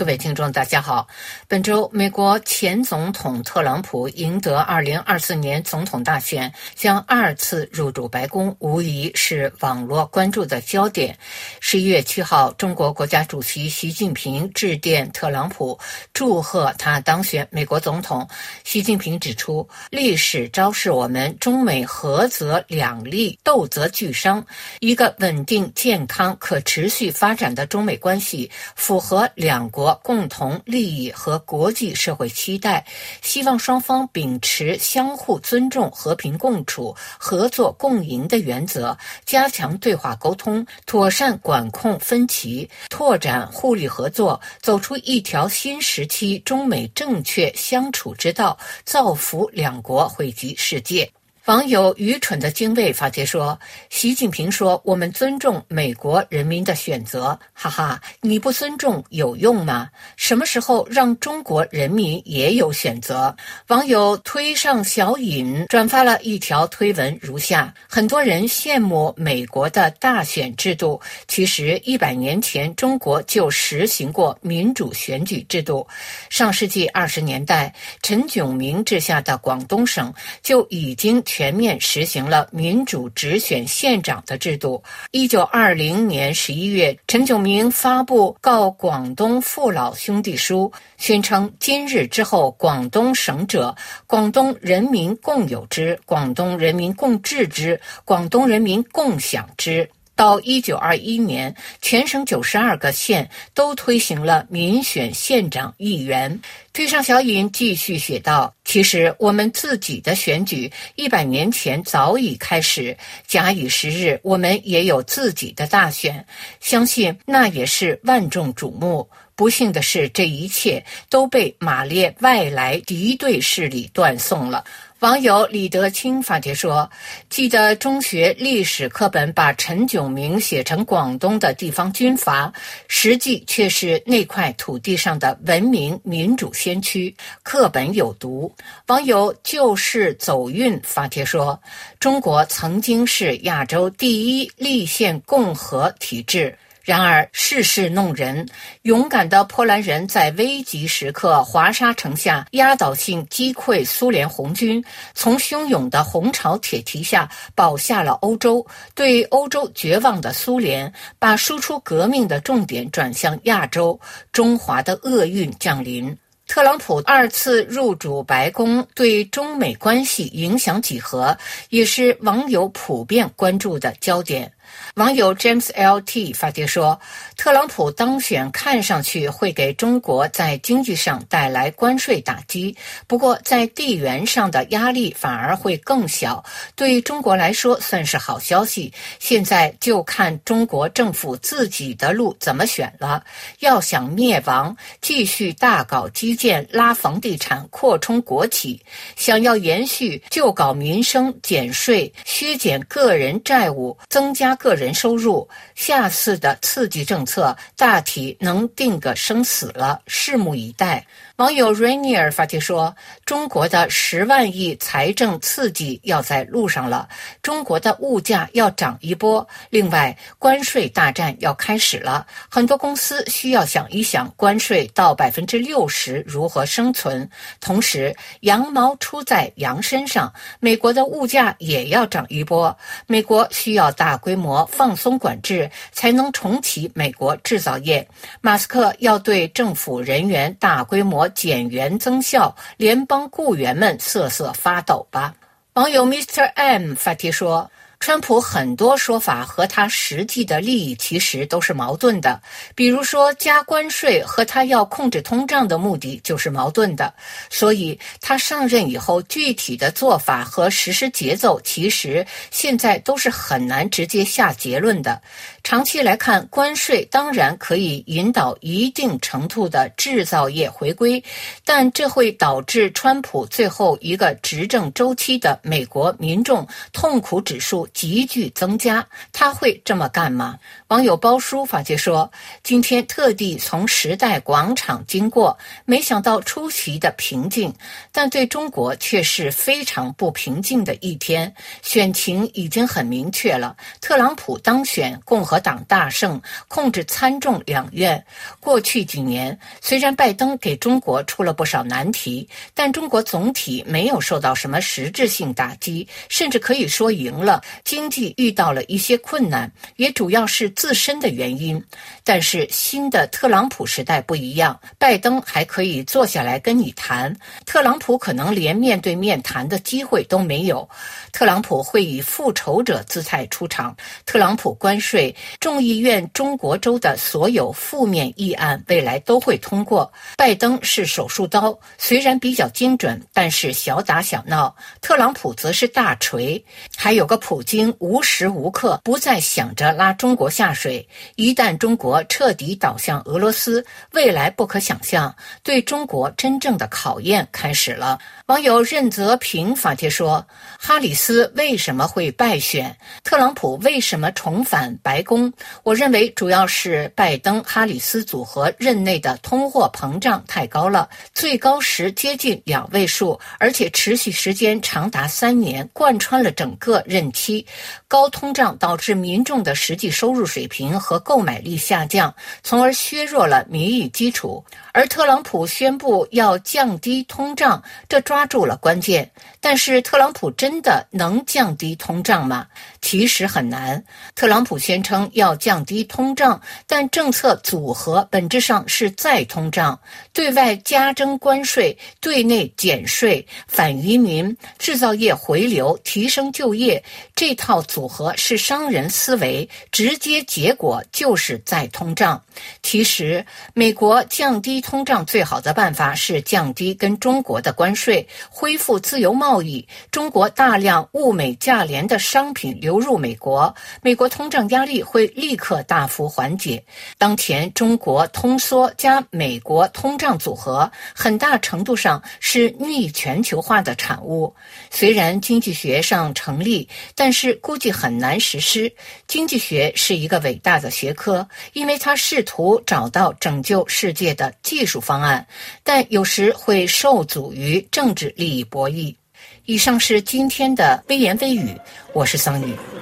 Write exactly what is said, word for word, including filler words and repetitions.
各位听众大家好，本周美国前总统特朗普赢得二零二四年总统大选，将二次入主白宫，无疑是网络关注的焦点。十一月七号，中国国家主席习近平致电特朗普，祝贺他当选美国总统。习近平指出，历史昭示我们中美合则两利，斗则俱伤，一个稳定、健康、可持续发展的中美关系符合两国共同利益和国际社会期待，希望双方秉持相互尊重、和平共处、合作共赢的原则，加强对话沟通，妥善管控分歧，拓展互利合作，走出一条新时期中美正确相处之道，造福两国，惠及世界。网友愚蠢的精卫发帖说，习近平说我们尊重美国人民的选择，哈哈，你不尊重有用吗？什么时候让中国人民也有选择？网友推上小尹转发了一条推文如下，很多人羡慕美国的大选制度，其实一百年前中国就实行过民主选举制度。上世纪二十年代，陈炯明治下的广东省就已经全面实行了民主直选县长的制度。一九二零年十一月，陈炯明发布告广东父老兄弟书，宣称今日之后，广东省者，广东人民共有之，广东人民共治之，广东人民共享之。到一九二一年，全省九十二个县都推行了民选县长议员。推上小尹继续写道，其实我们自己的选举一百年前早已开始，假以时日，我们也有自己的大选，相信那也是万众瞩目。不幸的是，这一切都被马列外来敌对势力断送了。网友李德清发帖说，记得中学历史课本把陈炯明写成广东的地方军阀，实际却是那块土地上的文明民主先驱，课本有毒。网友就是走运发帖说，中国曾经是亚洲第一立宪共和体制，然而世事弄人，勇敢的波兰人在危急时刻华沙城下压倒性击溃苏联红军，从汹涌的红潮铁蹄下保下了欧洲。对欧洲绝望的苏联，把输出革命的重点转向亚洲，中华的厄运降临。特朗普二次入主白宫对中美关系影响几何，也是网友普遍关注的焦点。网友 James L T 发帖说，特朗普当选看上去会给中国在经济上带来关税打击，不过在地缘上的压力反而会更小，对中国来说算是好消息。现在就看中国政府自己的路怎么选了，要想灭亡，继续大搞基建、拉房地产、扩充国企；想要延续，就搞民生、减税、削减个人债务、增加个人收入。下次的刺激政策大体能定个生死了，拭目以待。网友 Rainier 发帖说，中国的十万亿财政刺激要在路上了，中国的物价要涨一波，另外关税大战要开始了，很多公司需要想一想关税到百分之六十如何生存。同时羊毛出在羊身上，美国的物价也要涨一波，美国需要大规模放松管制才能重启美国制造业。马斯克要对政府人员大规模减员增效，联邦雇员们瑟瑟发抖吧。网友 Mister M 发帖说，川普很多说法和他实际的利益其实都是矛盾的，比如说加关税和他要控制通胀的目的就是矛盾的，所以他上任以后具体的做法和实施节奏其实现在都是很难直接下结论的。长期来看，关税当然可以引导一定程度的制造业回归，但这会导致川普最后一个执政周期的美国民众痛苦指数急剧增加。他会这么干吗？网友包叔发帖说，今天特地从时代广场经过，没想到出席的平静，但对中国却是非常不平静的一天。选情已经很明确了，特朗普当选，共和党大胜，控制参众两院。过去几年，虽然拜登给中国出了不少难题，但中国总体没有受到什么实质性打击，甚至可以说赢了。经济遇到了一些困难，也主要是自身的原因。但是新的特朗普时代不一样，拜登还可以坐下来跟你谈，特朗普可能连面对面谈的机会都没有。特朗普会以复仇者姿态出场，特朗普关税、众议院中国州的所有负面议案未来都会通过。拜登是手术刀，虽然比较精准，但是小打小闹。特朗普则是大锤，还有个普京无时无刻不再想着拉中国下水。一旦中国彻底倒向俄罗斯，未来不可想象，对中国真正的考验开始了。网友任泽平发帖说，哈里斯为什么会败选？特朗普为什么重返白宫？我认为主要是拜登哈里斯组合任内的通货膨胀太高了，最高时接近两位数，而且持续时间长达三年，贯穿了整个任期。高通胀导致民众的实际收入水平和购买力下降，从而削弱了民意基础。而特朗普宣布要降低通胀，这抓住了关键。但是特朗普真的能降低通胀吗？其实很难。特朗普宣称要降低通胀，但政策组合本质上是再通胀，对外加征关税，对内减税，反移民，制造业回流，提升就业，这套组合是商人思维，直接结果就是再通胀。其实美国降低通胀最好的办法是降低跟中国的关税，恢复自由贸易。中国大量物美价廉的商品流入美国，美国通胀压力会立刻大幅缓解。当前中国通缩加美国通胀组合，很大程度上是逆全球化的产物。虽然经济学上成立，但是估计很难实施。经济学是一个伟大的学科，因为它试图找到拯救世界的技术方案，但有时会受阻于政治利益博弈。以上是今天的微言微语，我是桑榆。